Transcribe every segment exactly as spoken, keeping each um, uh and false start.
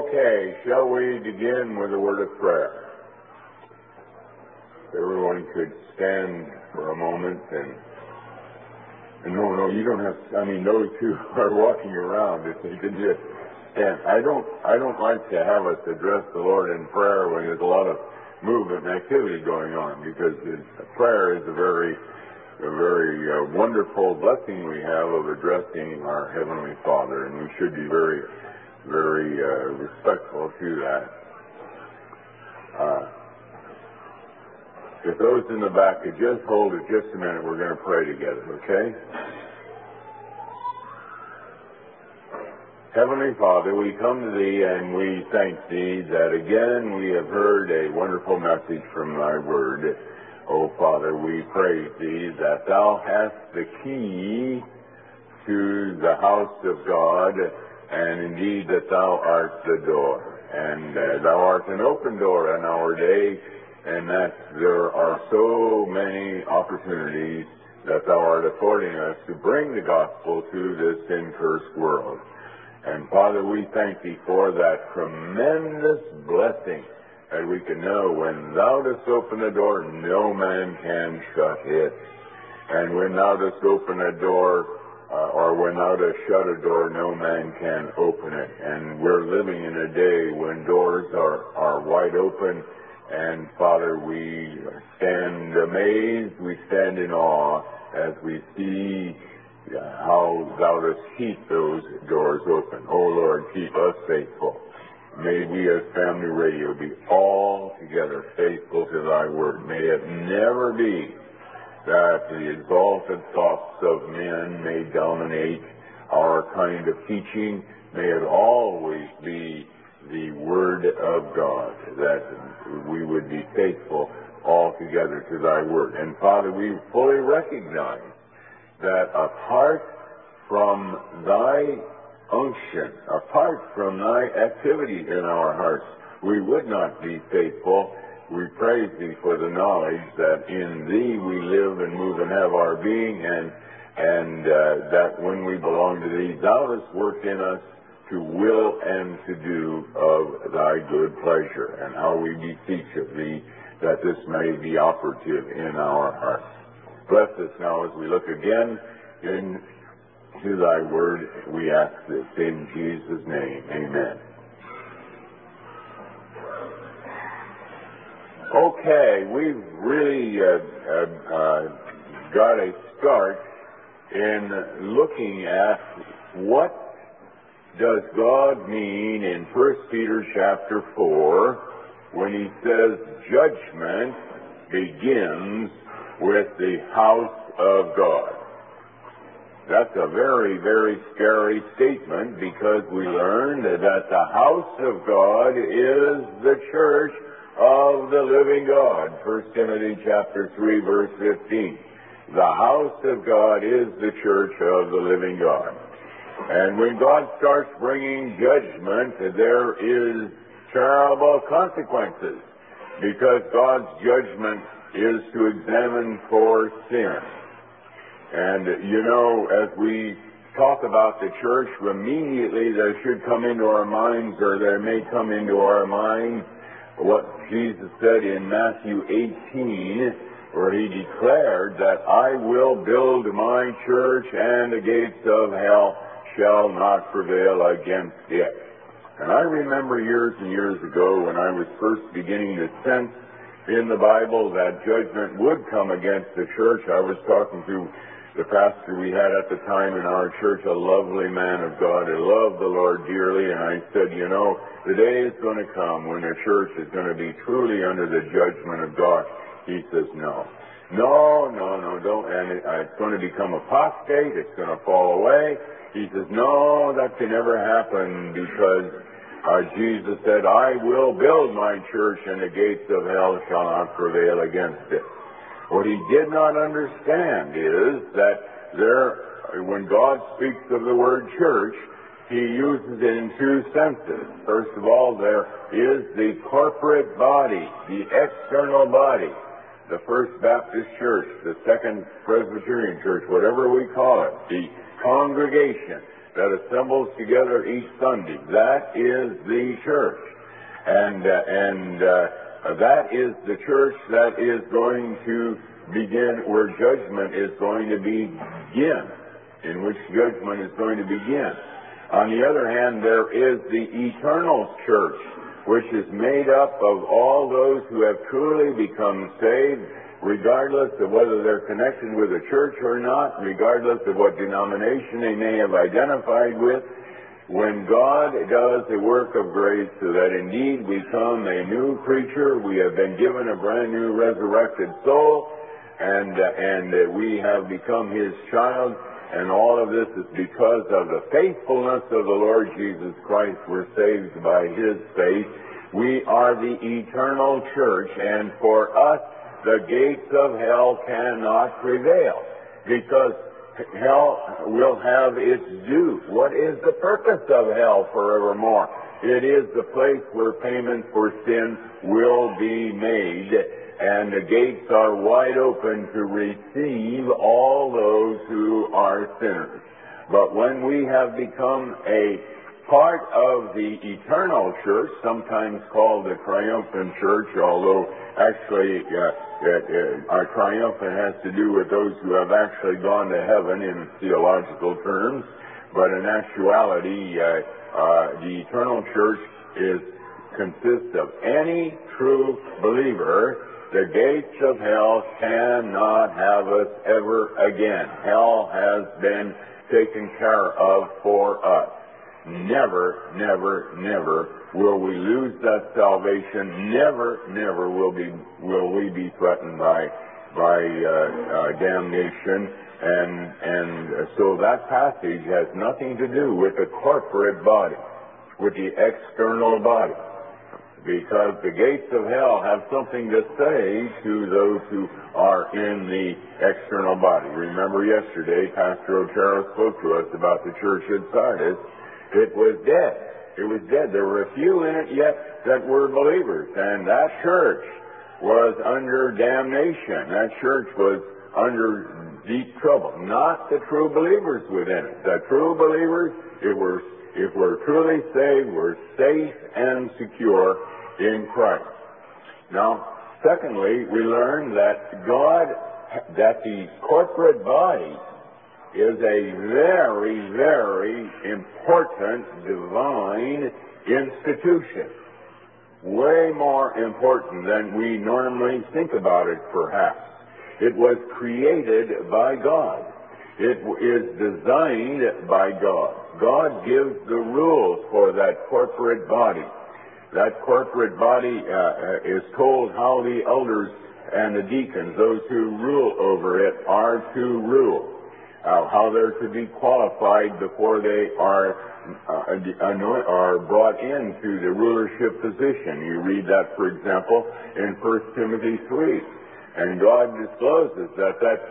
Okay, shall we begin with a word of prayer? Everyone could stand for a moment and, and no, no, you don't have, I mean, those who are walking around, if they could just stand. I don't, I don't like to have us address the Lord in prayer when there's a lot of movement and activity going on, because prayer is a very, a very uh, wonderful blessing we have of addressing our Heavenly Father, and we should be very, very uh, respectful to that. Uh, if those in the back could just hold it just a minute, we're going to pray together, okay? Heavenly Father, we come to Thee and we thank Thee that again we have heard a wonderful message from Thy Word. Oh, Father, we praise Thee that Thou hast the key to the house of God, and indeed that Thou art the door. And uh, Thou art an open door in our day, and that there are so many opportunities that Thou art affording us to bring the gospel to this sin-cursed world. And Father, we thank Thee for that tremendous blessing that we can know when Thou dost open a door, no man can shut it. And when Thou dost open a door, uh, or when Thou dost shut a door, no man can open it. And we're living in a day when doors are, are wide open. And Father, we stand amazed, we stand in awe as we see Uh, how Thou dost keep those doors open. Oh Lord, keep us faithful. May we as Family Radio be altogether faithful to Thy Word. May it never be that the exalted thoughts of men may dominate our kind of teaching. May it always be the Word of God, that we would be faithful altogether to Thy Word. And Father, we fully recognize that apart from Thy unction, apart from Thy activity in our hearts, we would not be faithful. We praise Thee for the knowledge that in Thee we live and move and have our being, and and uh, that when we belong to Thee, Thou dost work in us to will and to do of Thy good pleasure, and how we beseech of Thee that this may be operative in our hearts. Bless us now as we look again into Thy Word. We ask this in Jesus' name. Amen. Okay, we've really uh, uh, uh, got a start in looking at what does God mean in First Peter chapter four when he says judgment begins with the house of God. That's a very, very scary statement, because we learned that the house of God is the church of the living God. First Timothy chapter three, verse fifteen. The house of God is the church of the living God. And when God starts bringing judgment, there is terrible consequences, because God's judgment is to examine for sin. And, you know, as we talk about the church, immediately there should come into our minds, or there may come into our minds, what Jesus said in Matthew eighteen, where he declared that I will build my church, and the gates of hell shall not prevail against it. And I remember years and years ago when I was first beginning to sense in the Bible that judgment would come against the church. I was talking to the pastor we had at the time in our church, a lovely man of God who loved the Lord dearly, and I said, you know, the day is going to come when the church is going to be truly under the judgment of God. He says, no. No, no, no, don't, and it, uh, it's going to become apostate, it's going to fall away. He says, no, that can never happen, because Uh, Jesus said, I will build my church, and the gates of hell shall not prevail against it. What he did not understand is that there, when God speaks of the word church, he uses it in two senses. First of all, there is the corporate body, the external body, the First Baptist Church, the Second Presbyterian Church, whatever we call it, the congregation. that assembles together each Sunday. That is the church. And, uh, and uh, that is the church that is going to begin, where judgment is going to begin, in which judgment is going to begin. On the other hand, there is the eternal church, which is made up of all those who have truly become saved, regardless of whether they're connected with a church or not, regardless of what denomination they may have identified with. When God does a work of grace so that indeed we become a new creature, we have been given a brand new resurrected soul, and, uh, and uh, we have become His child. And all of this is because of the faithfulness of the Lord Jesus Christ. We're saved by His faith. We are the eternal church, and for us, the gates of hell cannot prevail, because hell will have its due. What is the purpose of hell forevermore? It is the place where payment for sin will be made, and the gates are wide open to receive all those who are sinners. But when we have become a part of the eternal church, sometimes called the triumphant church, although actually uh, it, it, our triumphant has to do with those who have actually gone to heaven in theological terms, but in actuality, uh, uh, the eternal church is consists of any true believer. The gates of hell cannot have us ever again. Hell has been taken care of for us. Never, never, never will we lose that salvation. Never, never will be will we be threatened by by uh, uh, damnation. And and so that passage has nothing to do with the corporate body, with the external body, because the gates of hell have something to say to those who are in the external body. Remember yesterday, Pastor Otero spoke to us about the church at Sardis. It was dead. It was dead. There were a few in it yet that were believers, and that church was under damnation. That church was under deep trouble. Not the true believers within it. The true believers, if we're, if we're truly saved, we're safe and secure in Christ. Now, secondly, we learn that God, that the corporate body is a very, very important divine institution. Way more important than we normally think about it, perhaps. It was created by God. It is designed by God. God gives the rules for that corporate body. That corporate body uh, is told how the elders and the deacons, those who rule over it, are to rule. Uh, how they're to be qualified before they are uh, anoint, are brought into the rulership position. You read that, for example, in First Timothy three. And God discloses that that,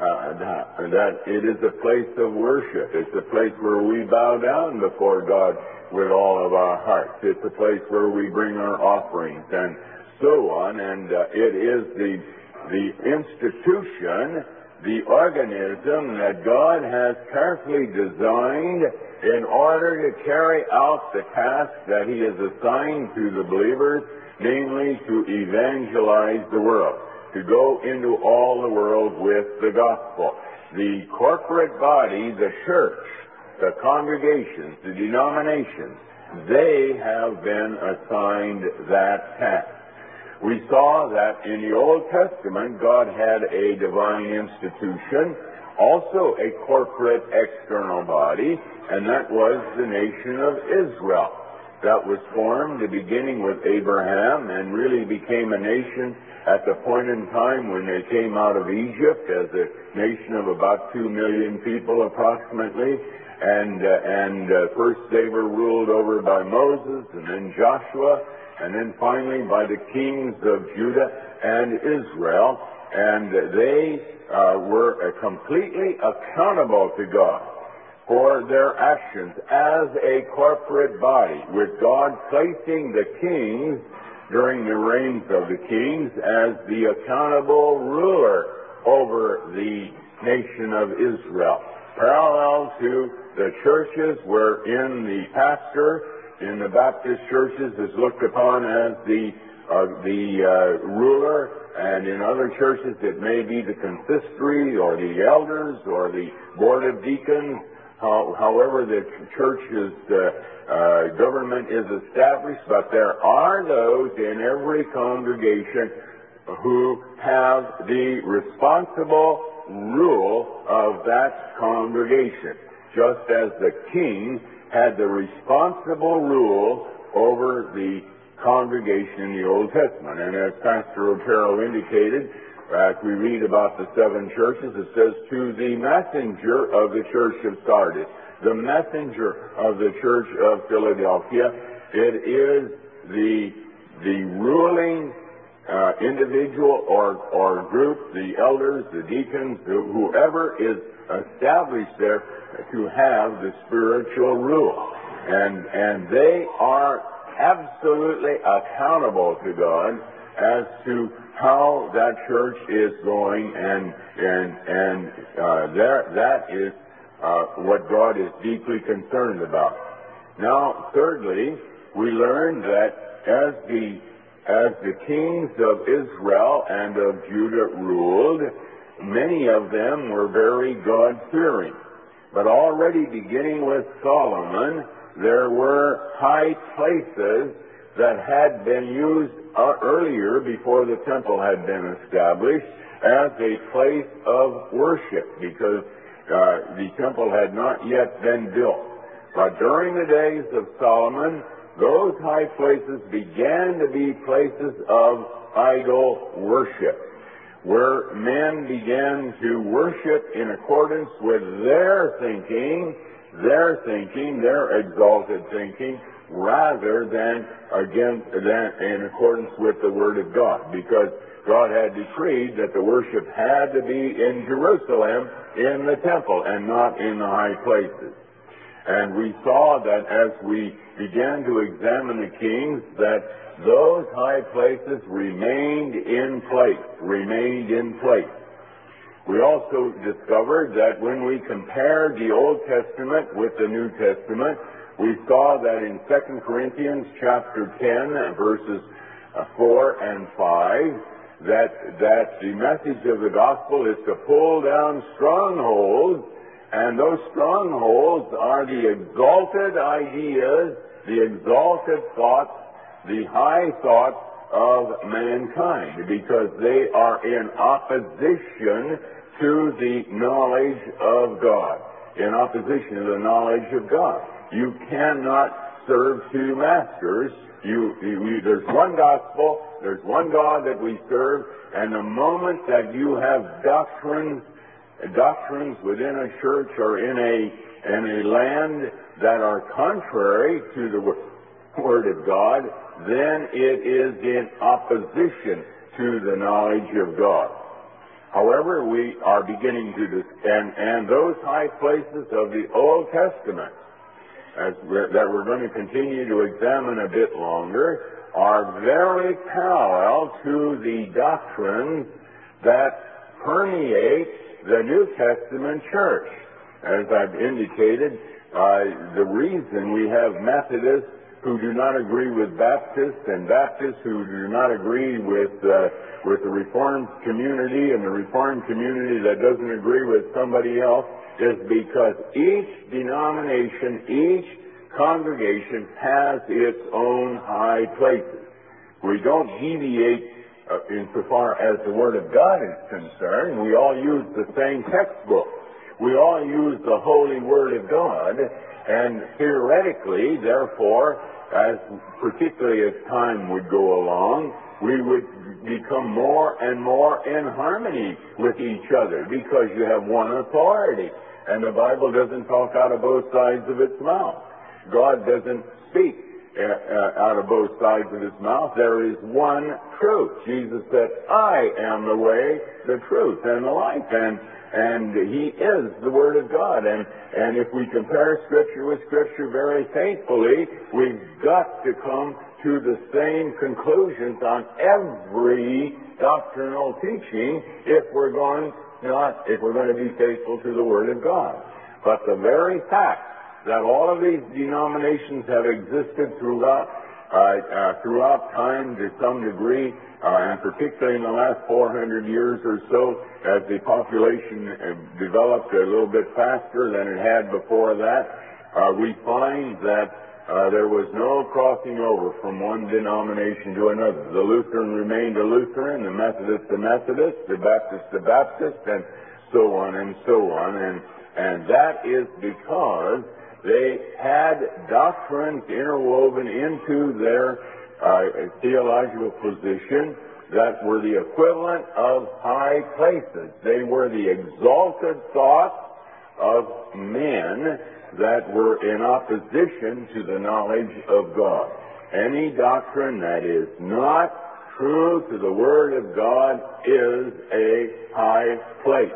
uh, that it is a place of worship. It's a place where we bow down before God with all of our hearts. It's a place where we bring our offerings and so on. And uh, it is the the institution, the organism that God has carefully designed in order to carry out the task that He has assigned to the believers, namely to evangelize the world, to go into all the world with the gospel. The corporate body, the church, the congregations, the denominations, they have been assigned that task. We saw that in the Old Testament, God had a divine institution, also a corporate external body, and that was the nation of Israel. That was formed beginning with Abraham and really became a nation at the point in time when they came out of Egypt as a nation of about two million people approximately. And, uh, and uh, first they were ruled over by Moses, and then Joshua, and then finally by the kings of Judah and Israel. And they uh, were uh, completely accountable to God for their actions as a corporate body, with God placing the kings during the reigns of the kings as the accountable ruler over the nation of Israel. Parallel to the churches wherein the pastor in the Baptist churches is looked upon as the uh, the uh, ruler, and in other churches it may be the consistory or the elders or the board of deacons. How, however the church's uh, uh, government is established, but there are those in every congregation who have the responsible rule of that congregation, just as the king had the responsible rule over the congregation in the Old Testament. And as Pastor Otero indicated, as we read about the seven churches, it says, to the messenger of the church of Sardis, the messenger of the church of Philadelphia, it is the, the ruling uh, individual or, or group, the elders, the deacons, whoever is established there to have the spiritual rule. And, and they are absolutely accountable to God as to how that church is going, and and and uh, there, that is uh, what God is deeply concerned about. Now, thirdly, we learn that as the as the kings of Israel and of Judah ruled, many of them were very God-fearing. But already beginning with Solomon, there were high places that had been used uh, earlier, before the temple had been established, as a place of worship, because uh, the temple had not yet been built. But during the days of Solomon, those high places began to be places of idol worship, where men began to worship in accordance with their thinking, their thinking, their exalted thinking, rather than against than in accordance with the Word of God, because God had decreed that the worship had to be in Jerusalem in the temple and not in the high places. And we saw that as we began to examine the kings, that those high places remained in place, remained in place. We also discovered that when we compared the Old Testament with the New Testament, we saw that in Second Corinthians chapter ten, verses four and five, that, that the message of the gospel is to pull down strongholds, and those strongholds are the exalted ideas, the exalted thoughts, the high thoughts of mankind, because they are in opposition to the knowledge of God, in opposition to the knowledge of God. You cannot serve two masters. You, you, there's one gospel, there's one God that we serve, and the moment that you have doctrines, doctrines within a church or in a in a land that are contrary to the Word of God, then it is in opposition to the knowledge of God. However, we are beginning to, dis- and, and those high places of the Old Testament, as we're, that we're going to continue to examine a bit longer, are very parallel to the doctrines that permeate the New Testament church. As I've indicated, uh, the reason we have Methodists who do not agree with Baptists, and Baptists who do not agree with uh, with the Reformed community, and the Reformed community that doesn't agree with somebody else, is because each denomination, each congregation has its own high places. We don't deviate uh, insofar as the Word of God is concerned. We all use the same textbook. We all use the Holy Word of God, and theoretically, therefore, as particularly as time would go along, we would become more and more in harmony with each other, because you have one authority. And the Bible doesn't talk out of both sides of its mouth. God doesn't speak uh, uh, out of both sides of his mouth. There is one truth. Jesus said, I am the way, the truth, and the life. And and he is the Word of God. And, and if we compare Scripture with Scripture very faithfully, we've got to come to the same conclusions on every doctrinal teaching if we're going not if we're going to be faithful to the Word of God. But the very fact that all of these denominations have existed throughout uh, uh, throughout time to some degree, uh, and particularly in the last four hundred years or so, as the population uh, developed a little bit faster than it had before that, uh, we find that uh, there was no crossing over from one denomination to another. The Lutheran remained a Lutheran, the Methodist a Methodist, the Baptist a Baptist, and so on and so on. And, and that is because they had doctrines interwoven into their uh, theological position that were the equivalent of high places. They were the exalted thoughts of men that were in opposition to the knowledge of God. Any doctrine that is not true to the Word of God is a high place.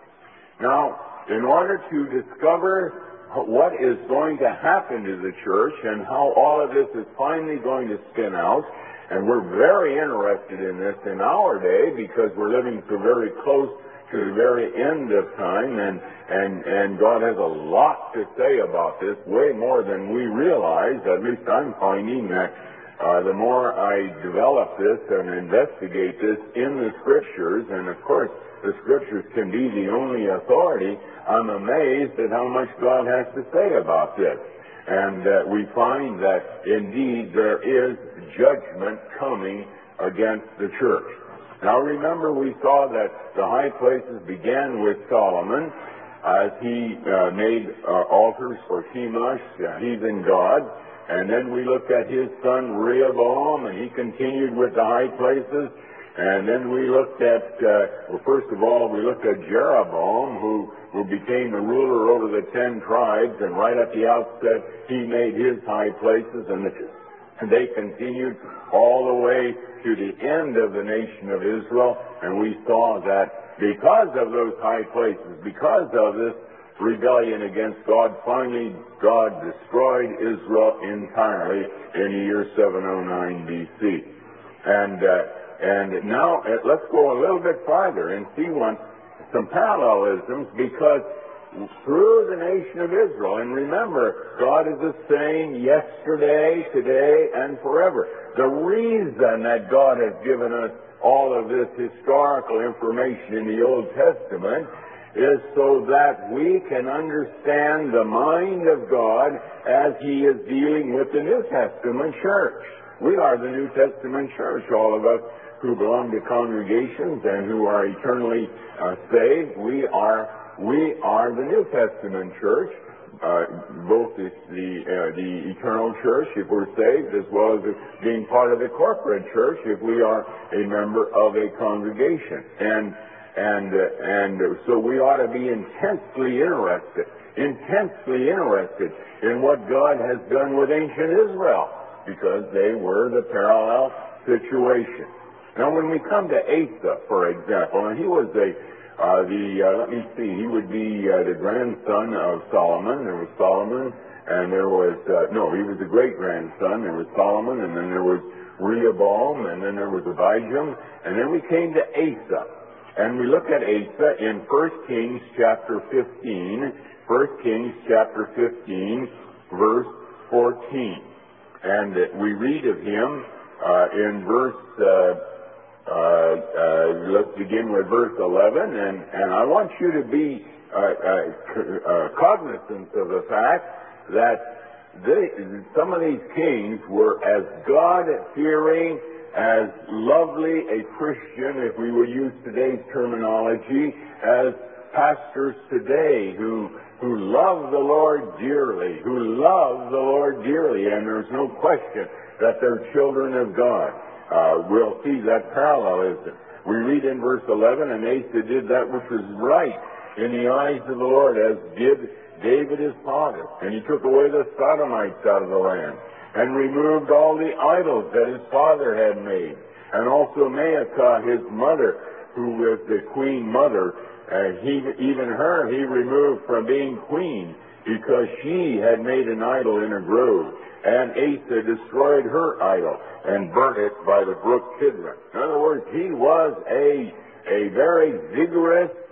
Now, in order to discover what is going to happen to the church and how all of this is finally going to spin out, and we're very interested in this in our day because we're living so very close to the very end of time, and, and, and God has a lot to say about this, way more than we realize. At least I'm finding that uh, the more I develop this and investigate this in the Scriptures, and of course the Scriptures can be the only authority, I'm amazed at how much God has to say about this. And uh, we find that indeed there is judgment coming against the church. Now remember, we saw that the high places began with Solomon as he uh, made uh, altars for Chemosh, uh, heathen god, and then we looked at his son Rehoboam, and he continued with the high places. And then we looked at, uh, well, first of all, we looked at Jeroboam, who, who became the ruler over the ten tribes, and right at the outset, he made his high places, and, the, and they continued all the way to the end of the nation of Israel. And we saw that because of those high places, because of this rebellion against God, finally God destroyed Israel entirely in the year seven oh nine B C. And, uh, And now uh, let's go a little bit farther and see one, some parallelisms, because through the nation of Israel, and remember, God is the same yesterday, today, and forever. The reason that God has given us all of this historical information in the Old Testament is so that we can understand the mind of God as He is dealing with the New Testament church. We are the New Testament church, all of us who belong to congregations and who are eternally uh, saved. We are we are the New Testament church, uh, both the the, uh, the eternal church if we're saved, as well as being part of the corporate church if we are a member of a congregation. And and uh, and so we ought to be intensely interested, intensely interested in what God has done with ancient Israel, because they were the parallel situation. Now, when we come to Asa, for example, and he was a, uh, the, uh, let me see, he would be uh, the grandson of Solomon. There was Solomon, and there was, uh, no, he was the great-grandson. There was Solomon, and then there was Rehoboam, and then there was Abijam, and then we came to Asa. And we look at Asa in First Kings chapter fifteen, First Kings chapter fifteen, verse fourteen. And uh, we read of him uh, in verse... Uh, Uh, uh, let's begin with verse eleven, and, and I want you to be uh, uh, c- uh, cognizant of the fact that they, some of these kings were as God-fearing, as lovely a Christian, if we will use today's terminology, as pastors today who who love the Lord dearly, who love the Lord dearly, and there's no question that they're children of God. Uh, we'll see that parallelism. We read in verse eleven, and Asa did that which was right in the eyes of the Lord, as did David his father. And he took away the Sodomites out of the land, and removed all the idols that his father had made. And also Maacah his mother, who was the queen mother, uh, he, even her he removed from being queen, because she had made an idol in a grove. And Asa destroyed her idol and burnt it by the brook Kidron. In other words, he was a, a very vigorous,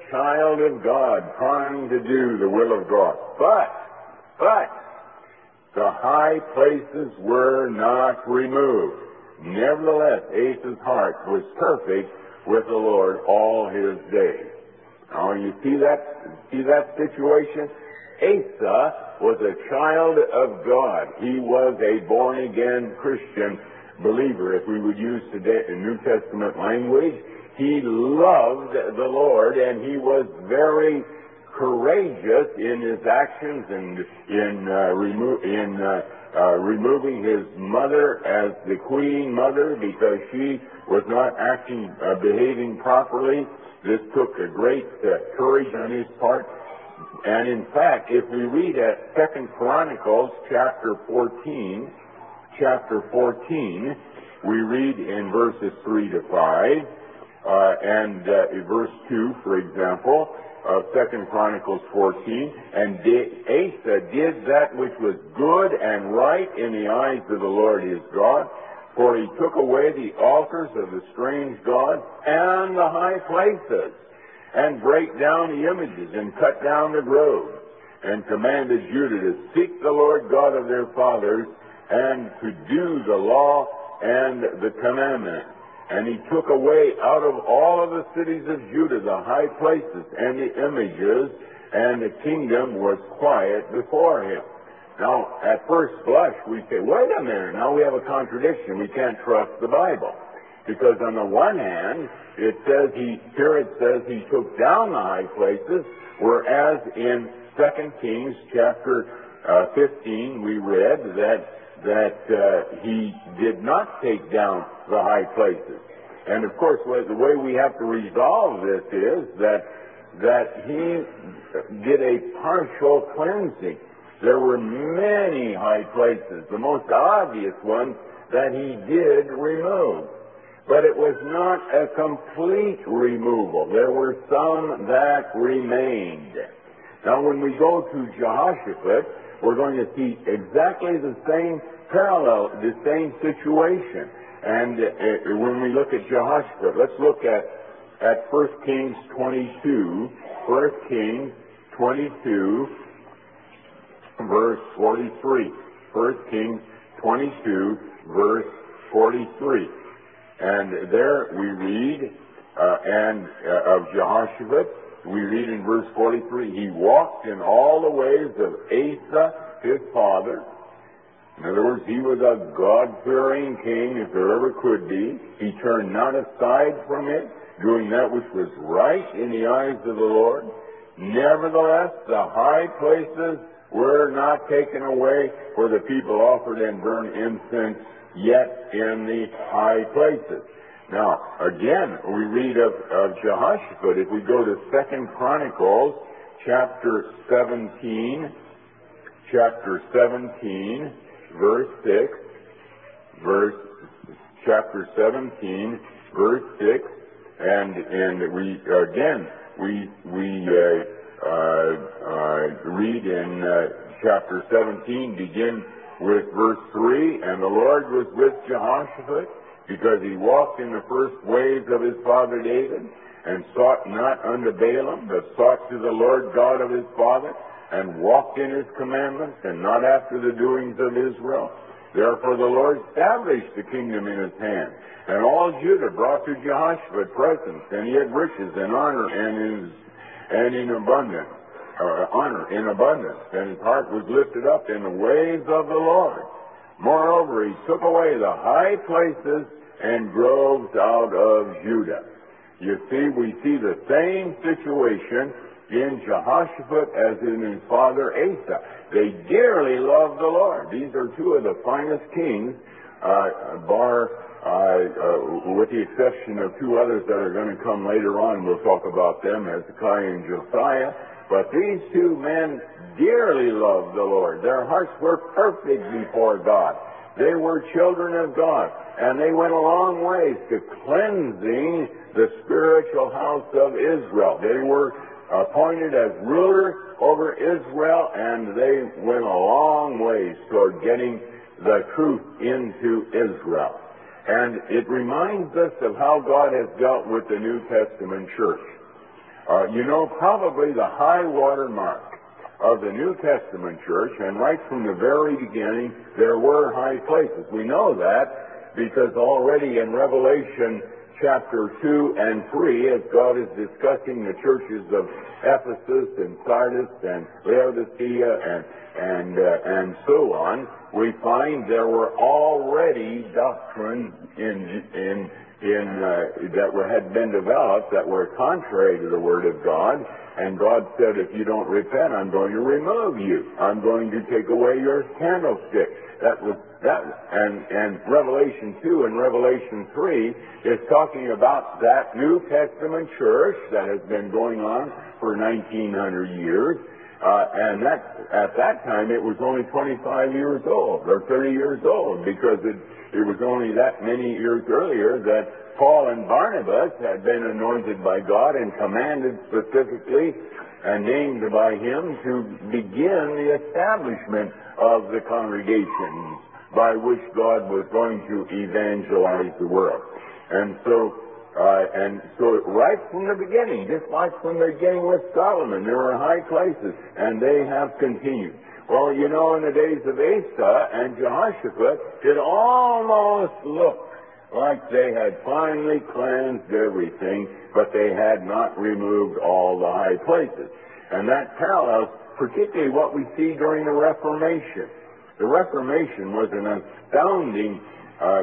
child of God trying to do the will of God. But, but, the high places were not removed. Nevertheless, Asa's heart was perfect with the Lord all his days. Now, you see that, see that situation? Asa was a child of God. He was a born-again Christian believer, if we would use today in New Testament language. He loved the Lord, and he was very courageous in his actions and in uh, remo- in uh, uh, removing his mother as the queen mother because she was not acting, uh, behaving properly. This took a great uh, courage on his part. And in fact, if we read at Second Chronicles chapter fourteen, chapter fourteen, we read in verses three to five, uh, and uh, verse two, for example, of Second Chronicles fourteen, and Asa did that which was good and right in the eyes of the Lord his God, for he took away the altars of the strange gods and the high places, and brake down the images, and cut down the groves, and commanded Judah to seek the Lord God of their fathers, and to do the law and the commandment. And he took away out of all of the cities of Judah the high places and the images, and the kingdom was quiet before him. Now, at first blush, we say, wait a minute, now we have a contradiction. We can't trust the Bible. Because on the one hand, it says he, here it says he took down the high places, whereas in Second Kings chapter uh, fifteen, we read that that uh, he did not take down the high places. And of course, the way we have to resolve this is that that he did a partial cleansing. There were many high places, the most obvious one that he did remove. But it was not a complete removal. There were some that remained. Now, when we go to Jehoshaphat, we're going to see exactly the same parallel, the same situation. And uh, when we look at Jehoshaphat, let's look at, at First Kings twenty-two, First Kings twenty-two, verse forty-three. First Kings twenty-two, verse forty-three. And there we read, uh, and uh, of Jehoshaphat, we read in verse forty-three, he walked in all the ways of Asa, his father. In other words, he was a God-fearing king, if there ever could be. He turned not aside from it, doing that which was right in the eyes of the Lord. Nevertheless, the high places were not taken away, for the people offered and burned incense yet in the high places. Now, again, we read of, of Jehoshaphat. If we go to Second Chronicles, chapter seventeen, chapter seventeen, verse six, verse, chapter seventeen, verse six, and, and we, again, we, we, uh, uh, uh, read in, uh, chapter seventeen, begin with verse three, and the Lord was with Jehoshaphat, because he walked in the first ways of his father David, and sought not unto Baalim, but sought to the Lord God of his father, and walked in his commandments, and not after the doings of Israel. Therefore the Lord established the kingdom in his hand. And all Judah brought to Jehoshaphat presents, and he had riches and honor and in, and in abundance, uh, honor in abundance, and his heart was lifted up in the ways of the Lord. Moreover, he took away the high places and groves out of Judah. You see, we see the same situation in Jehoshaphat as in his father Asa. They dearly loved the Lord. These are two of the finest kings, uh, bar, uh, uh, with the exception of two others that are going to come later on. We'll talk about them, Hezekiah and Josiah. But these two men dearly loved the Lord. Their hearts were perfect before God. They were children of God, and they went a long ways to cleansing the spiritual house of Israel. They were appointed as rulers over Israel, and they went a long ways toward getting the truth into Israel. And it reminds us of how God has dealt with the New Testament church. Uh, you know, probably the high water mark of the New Testament church, and right from the very beginning, there were high places. We know that because already in Revelation chapter two and three, as God is discussing the churches of Ephesus and Sardis and Laodicea and and uh, and so on, we find there were already doctrines in in in uh, that were had been developed that were contrary to the Word of God. And God said, if you don't repent, I'm going to remove you. I'm going to take away your candlestick. That was that, and and Revelation two and Revelation three is talking about that New Testament church that has been going on for nineteen hundred years, uh, and that at that time it was only twenty-five years old or thirty years old, because it it was only that many years earlier that Paul and Barnabas had been anointed by God and commanded specifically and named by him to begin the establishment of the congregations by which God was going to evangelize the world. And so, uh, and so right from the beginning, just like from the beginning with Solomon, there were high places, and they have continued. Well, you know, in the days of Asa and Jehoshaphat, it almost looked like they had finally cleansed everything, but they had not removed all the high places. And that parallels particularly what we see during the Reformation. The Reformation was an astounding uh,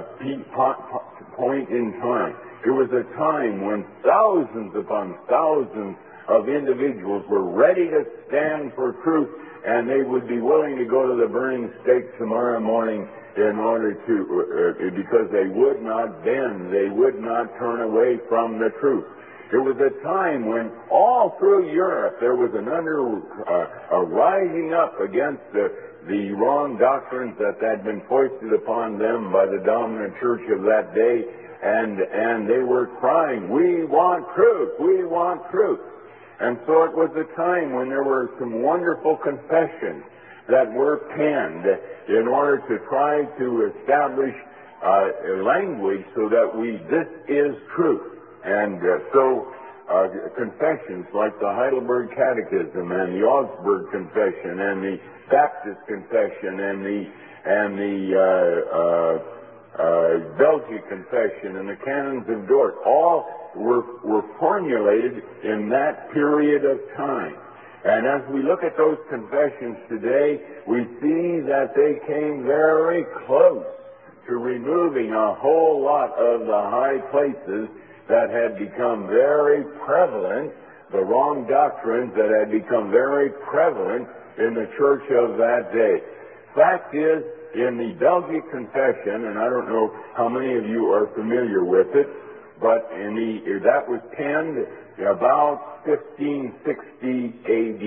point in time. It was a time when thousands upon thousands of individuals were ready to stand for truth, and they would be willing to go to the burning stake tomorrow morning in order to, uh, because they would not bend, they would not turn away from the truth. It was a time when all through Europe there was an under, uh, a rising up against the, the wrong doctrines that had been foisted upon them by the dominant church of that day, and, and they were crying, "We want truth, we want truth." And so it was a time when there were some wonderful confessions that were penned in order to try to establish uh, a language so that we, this is truth. And uh, so uh, confessions like the Heidelberg Catechism and the Augsburg Confession and the Baptist Confession and the and the uh, uh, uh, Belgic Confession and the Canons of Dort, all were were formulated in that period of time. And as we look at those confessions today, we see that they came very close to removing a whole lot of the high places that had become very prevalent, the wrong doctrines that had become very prevalent in the church of that day. Fact is, in the Belgic Confession, and I don't know how many of you are familiar with it, but in the, that was penned about fifteen sixty A D,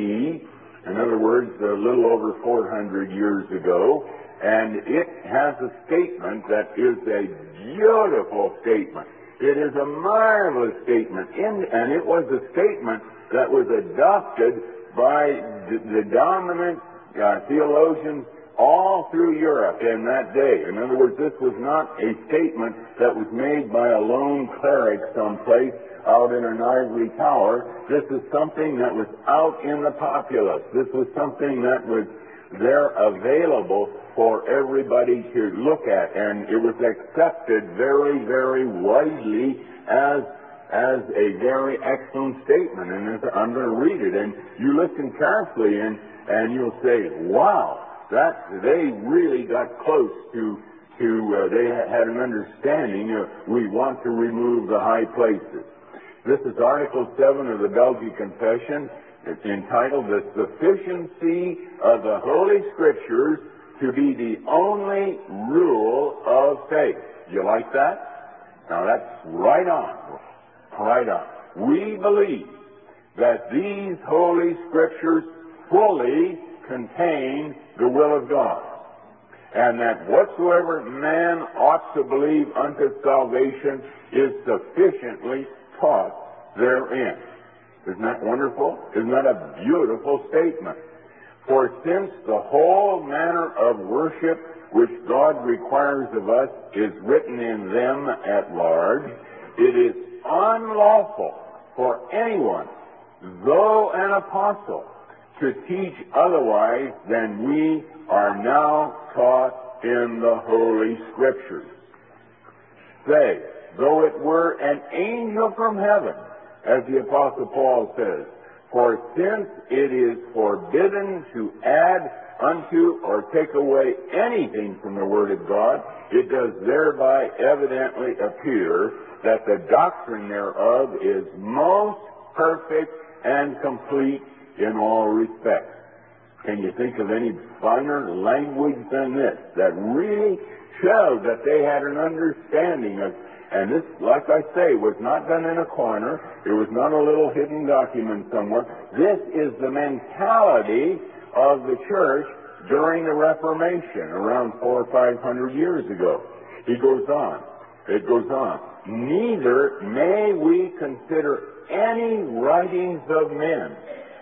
in other words, a little over four hundred years ago, and it has a statement that is a beautiful statement. It is a marvelous statement, in, and it was a statement that was adopted by the, the dominant uh, theologians all through Europe in that day. In other words, this was not a statement that was made by a lone cleric someplace out in an ivory tower. This is something that was out in the populace. This was something that was there available for everybody to look at, and it was accepted very, very widely as as a very excellent statement. And I'm going to read it, and you listen carefully, and and you'll say, "Wow, that they really got close to to. Uh, they had an understanding of we want to remove the high places." This is Article Seven of the Belgic Confession. It's entitled "The Sufficiency of the Holy Scriptures to be the Only Rule of Faith." You like that? Now that's right on. Right on. We believe that these Holy Scriptures fully contain the will of God, and that whatsoever man ought to believe unto salvation is sufficiently taught therein. Isn't that wonderful? Isn't that a beautiful statement? For since the whole manner of worship which God requires of us is written in them at large, it is unlawful for anyone though an apostle, to teach otherwise than we are now taught in the Holy Scriptures. Say, though it were an angel from heaven, as the Apostle Paul says, for since it is forbidden to add unto or take away anything from the Word of God, it does thereby evidently appear that the doctrine thereof is most perfect and complete in all respects. Can you think of any finer language than this that really showed that they had an understanding of, and this, like I say, was not done in a corner. It was not a little hidden document somewhere. This is the mentality of the church during the Reformation, around four or five hundred years ago. He goes on. It goes on. Neither may we consider any writings of men,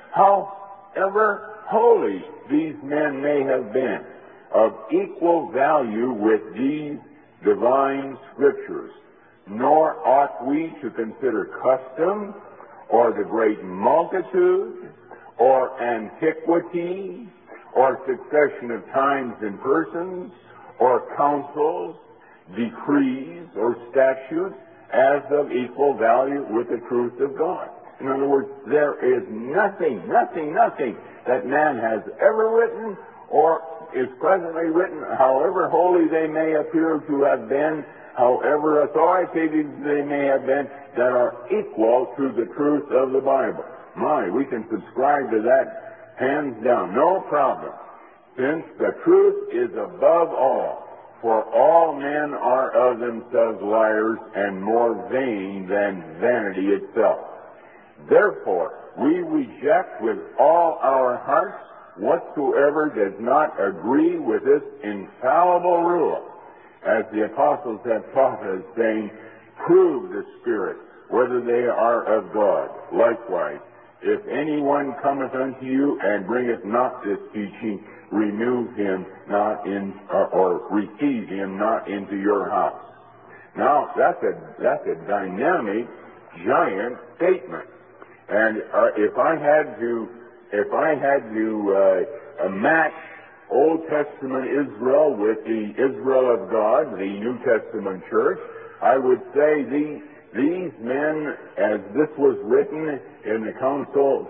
however holy these men may have been, of equal value with these divine Scriptures, nor ought we to consider custom, or the great multitude, or antiquity, or succession of times and persons, or councils, decrees, or statutes, as of equal value with the truth of God. In other words, there is nothing, nothing, nothing that man has ever written or is presently written, however holy they may appear to have been, however authoritative they may have been, that are equal to the truth of the Bible. My, we can subscribe to that hands down, no problem, since the truth is above all. For all men are of themselves liars, and more vain than vanity itself. Therefore, we reject with all our hearts whatsoever does not agree with this infallible rule, as the apostles have taught us, saying, prove the spirits, whether they are of God. Likewise, if anyone cometh unto you and bringeth not this teaching, remove him not in, or, or receive him not into your house. Now, that's a, that's a dynamic, giant statement. And uh, if I had to, if I had to uh, uh, match Old Testament Israel with the Israel of God, the New Testament church, I would say these these men, as this was written in the councils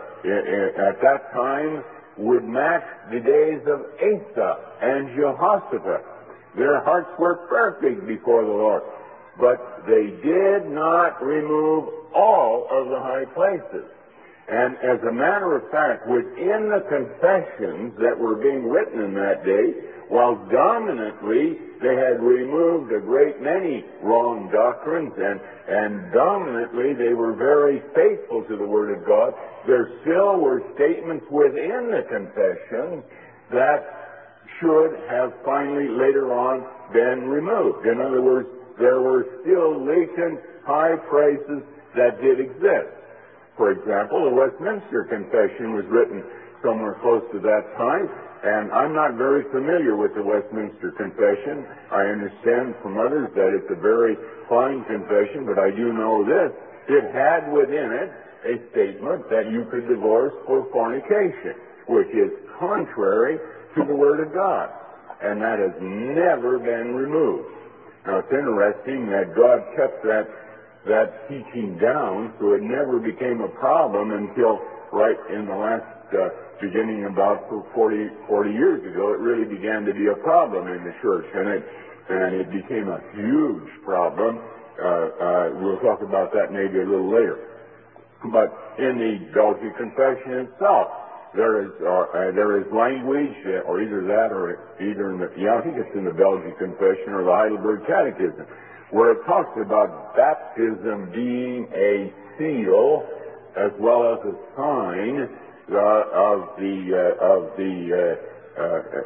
uh, at that time, would match the days of Asa and Jehoshaphat. Their hearts were perfect before the Lord, but they did not remove all of the high places. And as a matter of fact, within the confessions that were being written in that day, while dominantly they had removed a great many wrong doctrines, and, and dominantly they were very faithful to the Word of God, there still were statements within the confession that should have finally later on been removed. In other words, there were still latent high places that did exist. For example, the Westminster Confession was written somewhere close to that time, and I'm not very familiar with the Westminster Confession. I understand from others that it's a very fine confession, but I do know this. It had within it a statement that you could divorce for fornication, which is contrary to the Word of God, and that has never been removed. Now, it's interesting that God kept that that teaching down, so it never became a problem until right in the last uh, beginning about forty, forty years ago, it really began to be a problem in the church, and it and it became a huge problem. Uh, uh, we'll talk about that maybe a little later. But in the Belgian Confession itself, there is uh, uh, there is language, uh, or either that, or either in the yeah, I think it's in the Belgian Confession or the Heidelberg Catechism, where it talks about baptism being a seal as well as a sign uh, of the uh, of the uh, uh,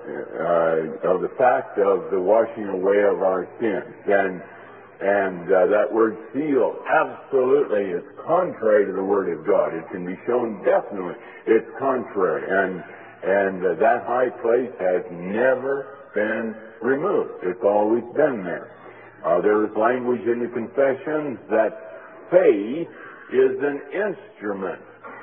uh, of the fact of the washing away of our sins. And and uh, that word seal absolutely is contrary to the Word of God. It can be shown definitely it's contrary, and and uh, that high place has never been removed. It's always been there. Uh, there is language in the confessions that faith is an instrument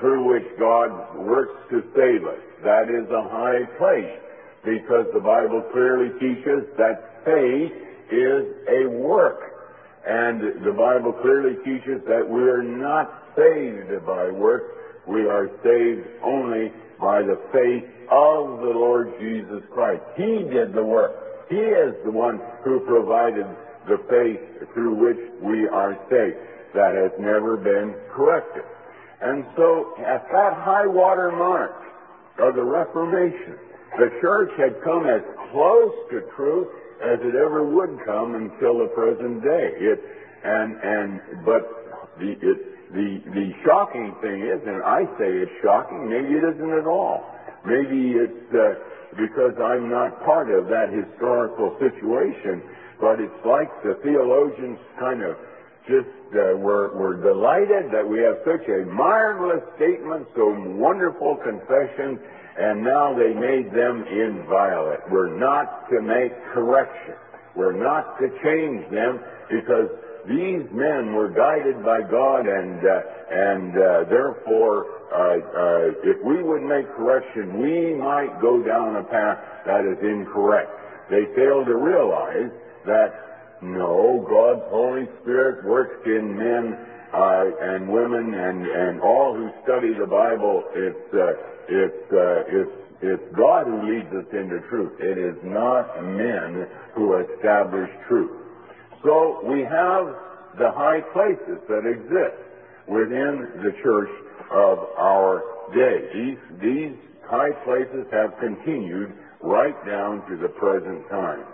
through which God works to save us. That is a high place, because the Bible clearly teaches that faith is a work. And the Bible clearly teaches that we are not saved by works. We are saved only by the faith of the Lord Jesus Christ. He did the work. He is the one who provided the faith through which we are saved. That has never been corrected. And so, at that high water mark of the Reformation, the church had come as close to truth as it ever would come until the present day. It, and and but the it, the the shocking thing is, and I say it's shocking, maybe it isn't at all. Maybe it's uh, because I'm not part of that historical situation, but it's like the theologians kind of just uh, were, were delighted that we have such a marvelous statement, so wonderful confession, and now they made them inviolate. We're not to make correction. We're not to change them, because these men were guided by God, and uh, and uh, therefore, uh, uh, if we would make correction, we might go down a path that is incorrect. They failed to realize that no, God's Holy Spirit works in men uh, and women and, and all who study the Bible. It's uh, it's uh, it's it's God who leads us into truth. It is not men who establish truth. So we have the high places that exist within the church of our day. These these high places have continued right down to the present time.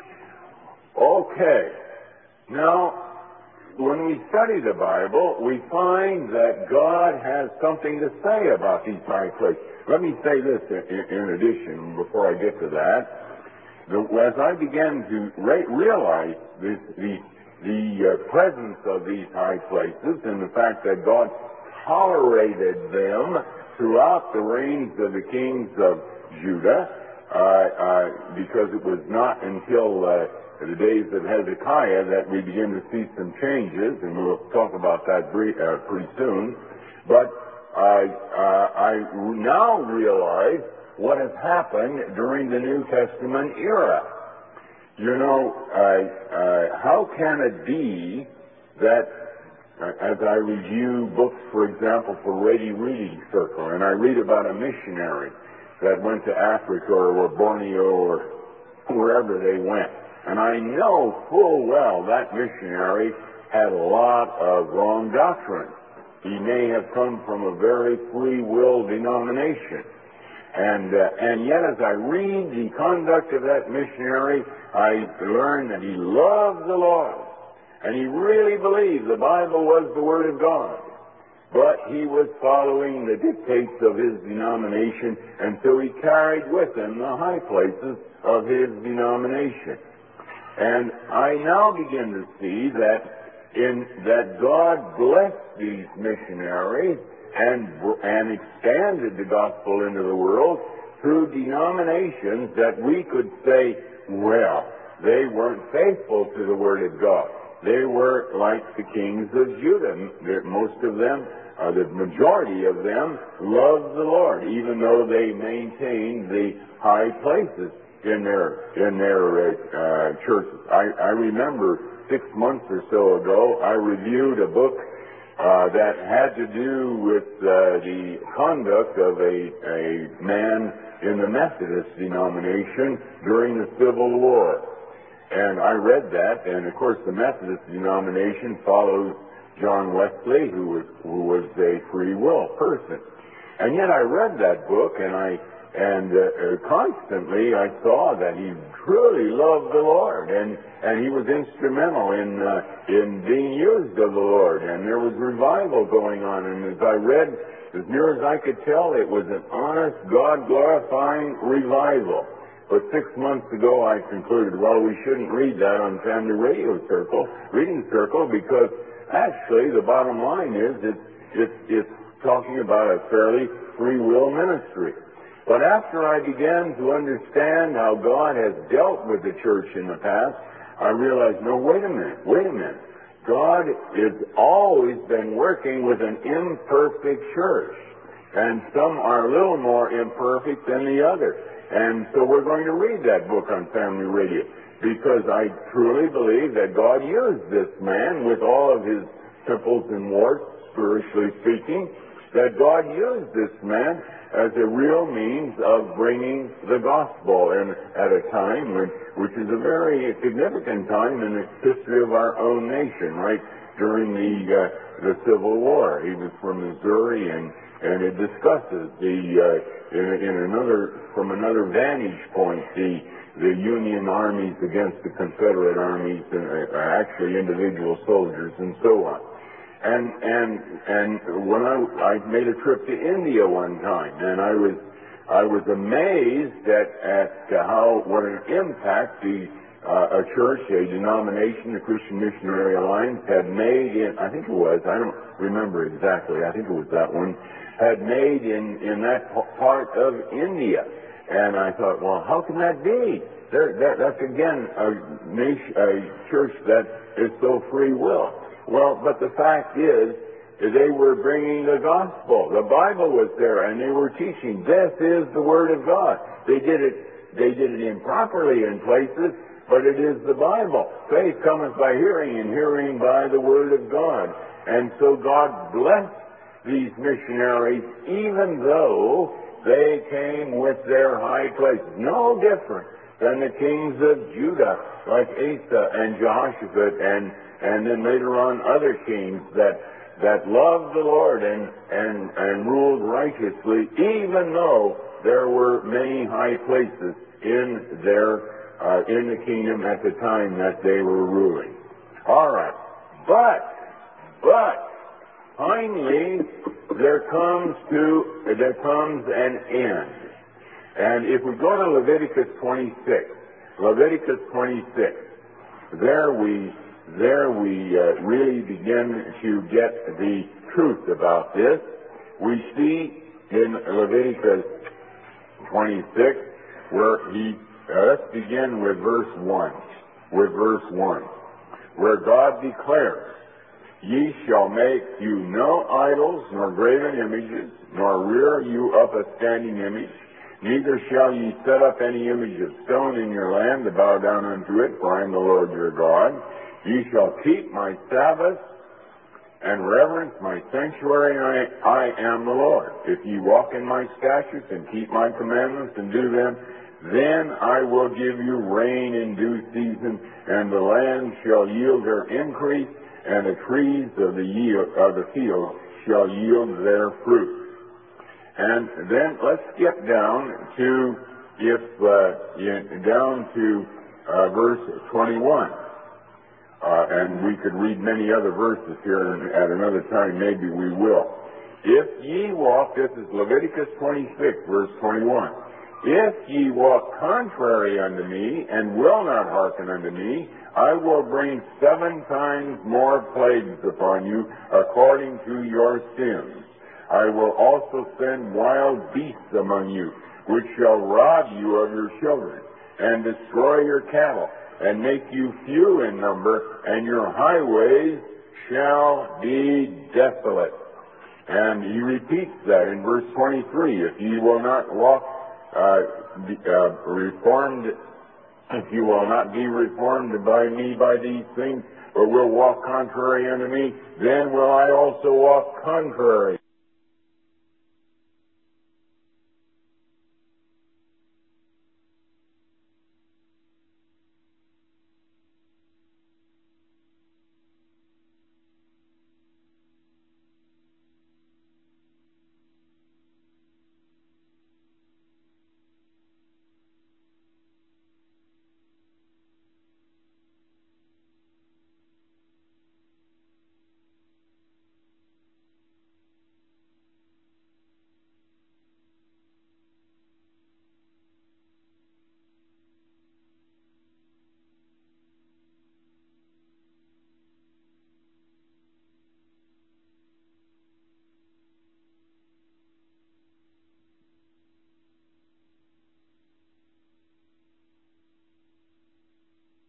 Okay, now, when we study the Bible, we find that God has something to say about these high places. Let me say this in, in addition, before I get to that. The, as I began to re- realize this, the, the uh, presence of these high places and the fact that God tolerated them throughout the reigns of the kings of Judah, uh, uh, because it was not until uh, the days of Hezekiah that we begin to see some changes, and we'll talk about that brief, uh, pretty soon. But I, uh, I now realize what has happened during the New Testament era. You know, uh, uh, how can it be that, uh, as I review books, for example, for Rady Reading Circle, and I read about a missionary that went to Africa or Borneo or wherever they went, and I know full well that missionary had a lot of wrong doctrine. He may have come from a very free will denomination. And uh, and yet as I read the conduct of that missionary, I learn that he loved the Lord. And he really believed the Bible was the Word of God. But he was following the dictates of his denomination, and so he carried with him the high places of his denomination. And I now begin to see that in that God blessed these missionaries and and expanded the gospel into the world through denominations that we could say, well, they weren't faithful to the Word of God. They were like the kings of Judah. Most of them, uh, the majority of them, loved the Lord, even though they maintained the high places in their in their uh, churches. I, I remember six months or so ago, I reviewed a book uh, that had to do with uh, the conduct of a, a man in the Methodist denomination during the Civil War. And I read that, and of course the Methodist denomination follows John Wesley, who was who was a free will person. And yet I read that book, and I And uh, uh, constantly I saw that he truly loved the Lord, and, and he was instrumental in uh, in being used of the Lord, and there was revival going on. And as I read, as near as I could tell, it was an honest, God-glorifying revival. But six months ago I concluded, well, we shouldn't read that on Family Radio Circle, Reading Circle, because actually the bottom line is it's, it's, it's talking about a fairly free will ministry. But after I began to understand how God has dealt with the church in the past, I realized, no, wait a minute, wait a minute. God has always been working with an imperfect church. and some are a little more imperfect than the other. And so we're going to read that book on Family Radio, because I truly believe that God used this man with all of his pimples and warts, spiritually speaking, that God used this man as a real means of bringing the gospel, and at a time when, which is a very significant time in the history of our own nation, right during the uh, the Civil War. He was from Missouri, and and it discusses the uh, in, in another from another vantage point the the Union armies against the Confederate armies, and uh, actually individual soldiers and so on. And and and when I I made a trip to India one time, and I was I was amazed at at how what an impact the uh, a church, a denomination, the Christian Missionary Alliance, had made in, I think it was, I don't remember exactly, I think it was that one, had made in in that part of India. And I thought, well, how can that be? There, that, that's again a nation, a church that is so free will. Well, but the fact is, they were bringing the gospel. The Bible was there, and they were teaching. This is the Word of God. They did it. They did it improperly in places, but it is the Bible. Faith cometh by hearing, and hearing by the Word of God. And so God blessed these missionaries, even though they came with their high places. No different than the kings of Judah, like Asa and Jehoshaphat, and and then later on other kings that that loved the Lord and and and ruled righteously, even though there were many high places in their uh, in the kingdom at the time that they were ruling. All right, but but finally there comes to there comes an end, and if we go to Leviticus twenty-six, Leviticus twenty-six, there we. There we uh, really begin to get the truth about this. We see in Leviticus twenty-six where he, uh, let's begin with verse one, with verse one, where God declares, "Ye shall make you no idols, nor graven images, nor rear you up a standing image, neither shall ye set up any image of stone in your land to bow down unto it, for I am the Lord your God. Ye shall keep my Sabbaths and reverence my sanctuary, and I, I am the Lord. If ye walk in my statutes and keep my commandments and do them, then I will give you rain in due season, and the land shall yield her increase, and the trees of the, yield, of the field shall yield their fruit." And then let's skip down to if uh, down to uh, verse twenty-one. Uh, and we could read many other verses here, and at another time maybe we will. "If ye walk," this is Leviticus twenty-six, verse twenty-one, "if ye walk contrary unto me, and will not hearken unto me, I will bring seven times more plagues upon you, according to your sins. I will also send wild beasts among you, which shall rob you of your children, and destroy your cattle, and make you few in number, and your highways shall be desolate." And he repeats that in verse twenty-three, "If ye will not walk uh, be, uh, reformed, if you will not be reformed by me by these things, but will walk contrary unto me, then will I also walk contrary